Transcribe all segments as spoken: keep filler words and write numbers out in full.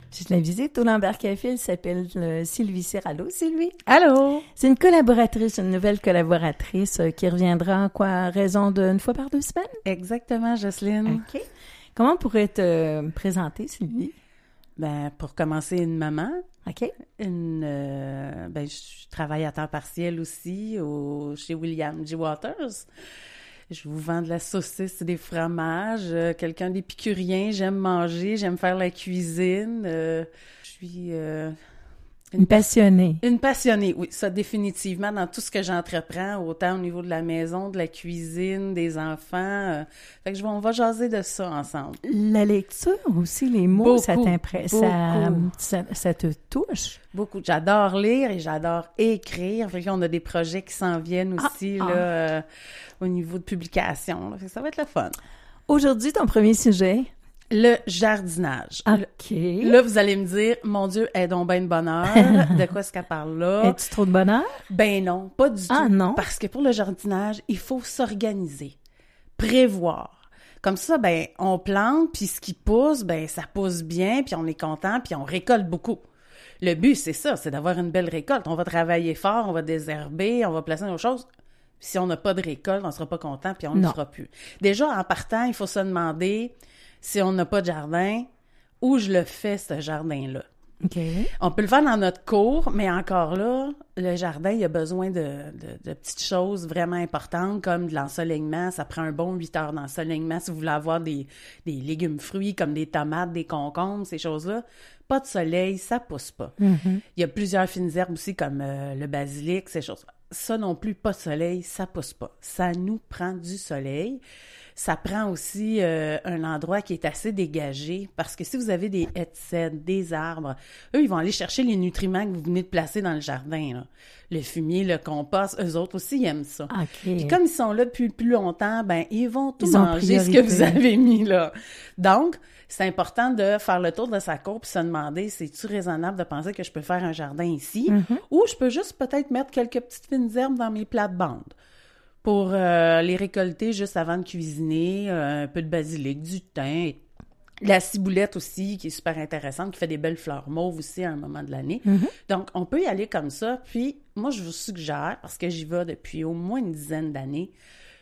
J'ai de la visite au Lambert Café, elle s'appelle euh, Sylvie Cyr. Allô, Sylvie? Allô? C'est une collaboratrice, une nouvelle collaboratrice euh, qui reviendra, quoi, à raison d'une fois par deux semaines? Exactement, Jocelyne. OK. Comment on pourrait te euh, présenter, Sylvie? Ben, pour commencer, une maman. OK. Une, euh, ben, je travaille à temps partiel aussi au, chez William G. Waters. Je vous vends de la saucisse et des fromages. Euh, quelqu'un d'épicurien, j'aime manger, j'aime faire la cuisine. Euh, je suis... Euh, Une passionnée. Une passionnée, oui, ça définitivement, dans tout ce que j'entreprends, autant au niveau de la maison, de la cuisine, des enfants. Euh, fait que je, on va jaser de ça ensemble. La lecture aussi, les mots, Beaucoup, ça t'impresse, ça, ça, ça te touche? Beaucoup. J'adore lire et j'adore écrire. Fait qu'on a des projets qui s'en viennent aussi, ah, là, ah. euh, au niveau de publication. Là. Fait que ça va être le fun. Aujourd'hui, ton premier sujet? Le jardinage. OK. Là, vous allez me dire, mon Dieu, elle est donc ben de bonheur. De quoi est-ce qu'elle parle là? Es-tu trop de bonheur? Ben non, pas du Ah, tout. non? Parce que pour le jardinage, il faut s'organiser, prévoir. Comme ça, ben, on plante, puis ce qui pousse, ben, ça pousse bien, puis on est content, puis on récolte beaucoup. Le but, c'est ça, c'est d'avoir une belle récolte. On va travailler fort, on va désherber, on va placer nos choses. Si on n'a pas de récolte, on sera pas content, puis on ne le fera plus. Déjà, en partant, il faut se demander... Si on n'a pas de jardin, où je le fais, ce jardin-là? OK. On peut le faire dans notre cour, mais encore là, le jardin, il a besoin de, de, de petites choses vraiment importantes, comme de l'ensoleillement. Ça prend un bon huit heures d'ensoleillement si vous voulez avoir des, des légumes fruits, comme des tomates, des concombres, ces choses-là. Pas de soleil, ça pousse pas. Mm-hmm. Il y a plusieurs fines herbes aussi, comme euh, le basilic, ces choses-là. Ça non plus, pas de soleil, ça pousse pas. Ça nous prend du soleil. Ça prend aussi euh, un endroit qui est assez dégagé, parce que si vous avez des haies de cèdre, des arbres, eux, ils vont aller chercher les nutriments que vous venez de placer dans le jardin, là. Le fumier, le compost, eux autres aussi, ils aiment ça. OK. Puis comme ils sont là depuis plus longtemps, ben ils vont tout ils manger ce que vous avez mis là. Donc, c'est important de faire le tour de sa cour puis se demander, c'est-tu raisonnable de penser que je peux faire un jardin ici, mm-hmm. ou je peux juste peut-être mettre quelques petites fines herbes dans mes plates-bandes pour euh, les récolter juste avant de cuisiner, euh, un peu de basilic, du thym, la ciboulette aussi, qui est super intéressante, qui fait des belles fleurs mauves aussi à un moment de l'année. Mm-hmm. Donc, on peut y aller comme ça. Puis, moi, je vous suggère, parce que j'y vais depuis au moins une dizaine d'années,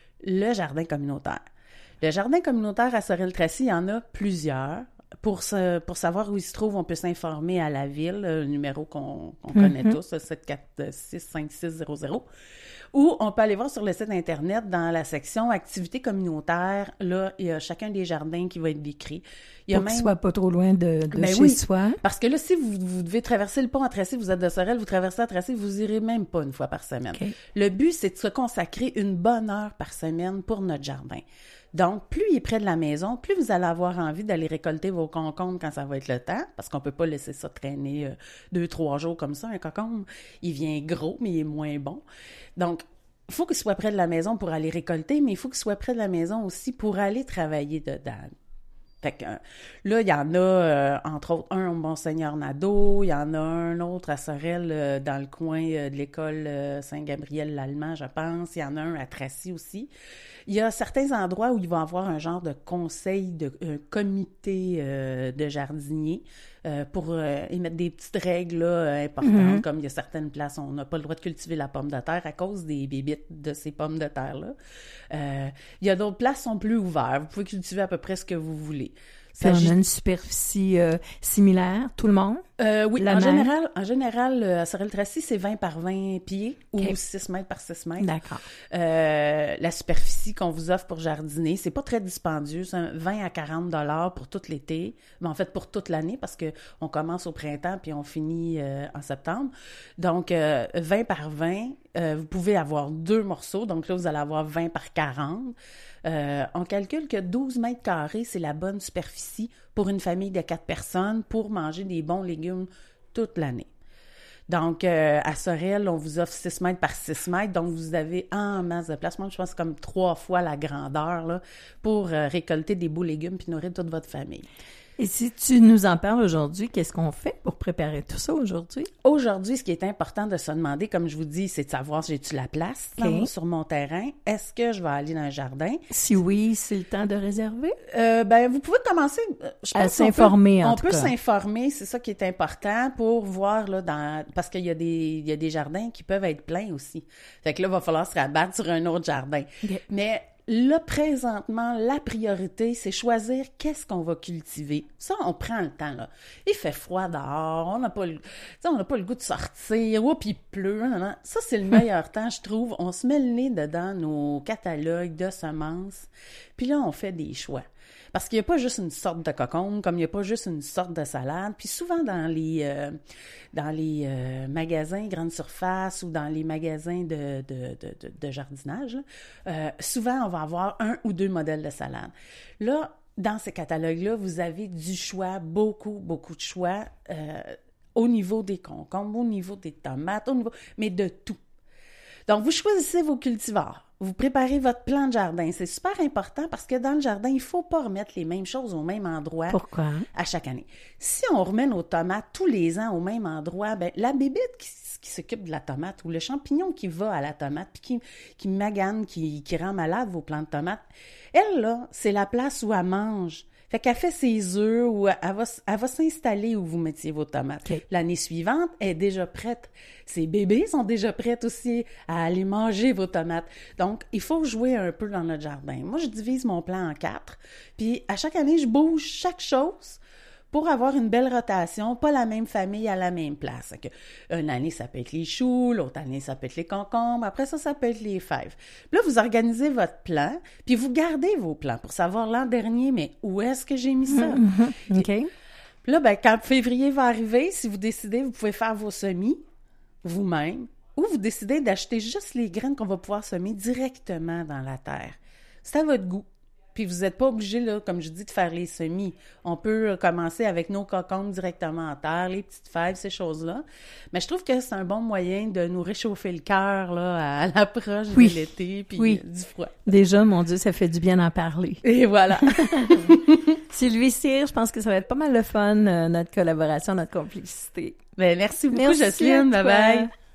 le jardin communautaire. Le jardin communautaire à Sorel-Tracy, il y en a plusieurs. Pour, se, pour savoir où il se trouve, on peut s'informer à la ville, le numéro qu'on, qu'on mm-hmm. connaît tous, sept quatre six cinq six zéro zéro. Ou on peut aller voir sur le site Internet, dans la section activités communautaires, là, il y a chacun des jardins qui va être décrit. Il y a Pour même... qu'il soit pas trop loin de, de ben chez oui, soi. Parce que là, si vous, vous devez traverser le pont à Tracy, vous êtes de Sorel, vous traversez à Tracy, vous irez même pas une fois par semaine. Okay. Le but, c'est de se consacrer une bonne heure par semaine pour notre jardin. Donc, plus il est près de la maison, plus vous allez avoir envie d'aller récolter vos concombres quand ça va être le temps, parce qu'on peut pas laisser ça traîner euh, deux, trois jours comme ça, un concombre. Il vient gros, mais il est moins bon. Donc, il faut qu'il soit près de la maison pour aller récolter, mais il faut qu'il soit près de la maison aussi pour aller travailler dedans. Fait que, euh, là, il y en a, euh, entre autres, un au Monseigneur Nadeau, il y en a un autre à Sorel, euh, dans le coin euh, de l'école euh, Saint-Gabriel-l'Allemand, je pense. Il y en a un à Tracy aussi. Il y a certains endroits où il va y avoir un genre de conseil, de un comité euh, de jardiniers euh, pour euh, émettre des petites règles là, euh, importantes, mm-hmm. comme il y a certaines places où on n'a pas le droit de cultiver la pomme de terre à cause des bébites de ces pommes de terre-là. Euh, il y a d'autres places qui sont plus ouvertes. Vous pouvez cultiver à peu près ce que vous voulez. Puis on a une superficie euh, similaire, tout le monde? Euh, oui, la en même? général, en général, à Sorel-Tracy, c'est vingt par vingt pieds okay. ou six mètres par six mètres. D'accord. Euh, la superficie qu'on vous offre pour jardiner, c'est pas très dispendieux, c'est vingt à quarante dollars pour tout l'été, mais en fait pour toute l'année parce que on commence au printemps puis on finit euh, en septembre. Donc, euh, vingt par vingt, euh, vous pouvez avoir deux morceaux, donc là, vous allez avoir vingt par quarante. Euh, on calcule que douze mètres carrés, c'est la bonne superficie pour une famille de quatre personnes pour manger des bons légumes toute l'année. Donc, euh, à Sorel, on vous offre six mètres par six mètres, donc vous avez en masse de place. Moi, je pense comme trois fois la grandeur là, pour euh, récolter des beaux légumes puis nourrir toute votre famille. Et si tu nous en parles aujourd'hui, qu'est-ce qu'on fait pour préparer tout ça aujourd'hui? Aujourd'hui, ce qui est important de se demander, comme je vous dis, c'est de savoir si j'ai-tu la place Okay. dans- sur mon terrain. Est-ce que je vais aller dans un jardin? Si oui, c'est le temps de réserver? Euh, ben, vous pouvez commencer. euh, Je À pense qu'on s'informer, peut- en On tout peut cas. s'informer, c'est ça qui est important pour voir là dans parce qu'il y a des il y a des jardins qui peuvent être pleins aussi. Fait que là, il va falloir se rabattre sur un autre jardin. Ok. Mais là, présentement, la priorité, c'est choisir qu'est-ce qu'on va cultiver. Ça, on prend le temps, là. Il fait froid dehors, on n'a pas le, tu sais, on n'a pas le goût de sortir, oups, il pleut. Non, non. Ça, c'est le meilleur temps, je trouve. On se met le nez dedans nos catalogues de semences, puis là, on fait des choix. Parce qu'il n'y a pas juste une sorte de cocombe, comme il n'y a pas juste une sorte de salade. Puis souvent, dans les euh, dans les euh, magasins grande surface ou dans les magasins de, de, de, de, de jardinage, là, euh, souvent, on va avoir un ou deux modèles de salade. Là, dans ces catalogues-là, vous avez du choix, beaucoup, beaucoup de choix, euh, au niveau des concombres, au niveau des tomates, au niveau, mais de tout. Donc, vous choisissez vos cultivars. Vous préparez votre plan de jardin. C'est super important parce que dans le jardin, il ne faut pas remettre les mêmes choses au même endroit Pourquoi? à chaque année. Si on remet nos tomates tous les ans au même endroit, ben la bébête qui, qui s'occupe de la tomate ou le champignon qui va à la tomate puis qui, qui magane, qui, qui rend malade vos plants de tomates, elle, là, c'est la place où elle mange. Fait qu'elle fait ses œufs ou elle va, elle va s'installer où vous mettiez vos tomates. Okay. L'année suivante, elle est déjà prête. Ses bébés sont déjà prêts aussi à aller manger vos tomates. Donc, il faut jouer un peu dans notre jardin. Moi, je divise mon plan en quatre. Puis, à chaque année, je bouge chaque chose pour avoir une belle rotation, pas la même famille à la même place. Que une année, ça peut être les choux, l'autre année, ça peut être les concombres, après ça, ça peut être les fèves. Puis là, vous organisez votre plan, puis vous gardez vos plans pour savoir l'an dernier, mais où est-ce que j'ai mis ça? Mm-hmm. OK. Puis là, ben, quand février va arriver, si vous décidez, vous pouvez faire vos semis vous-même, ou vous décidez d'acheter juste les graines qu'on va pouvoir semer directement dans la terre. C'est à votre goût. Puis vous n'êtes pas obligé, là, comme je dis, de faire les semis. On peut commencer avec nos cocombes directement en terre, les petites fèves, ces choses-là. Mais je trouve que c'est un bon moyen de nous réchauffer le cœur là, à l'approche Oui. de l'été puis Oui. du froid. Déjà, mon Dieu, ça fait du bien d'en parler. Et voilà. Sylvie Cyr, je pense que ça va être pas mal le fun, euh, notre collaboration, notre complicité. Ben, merci beaucoup, Merci à Jocelyne. toi. Bye-bye.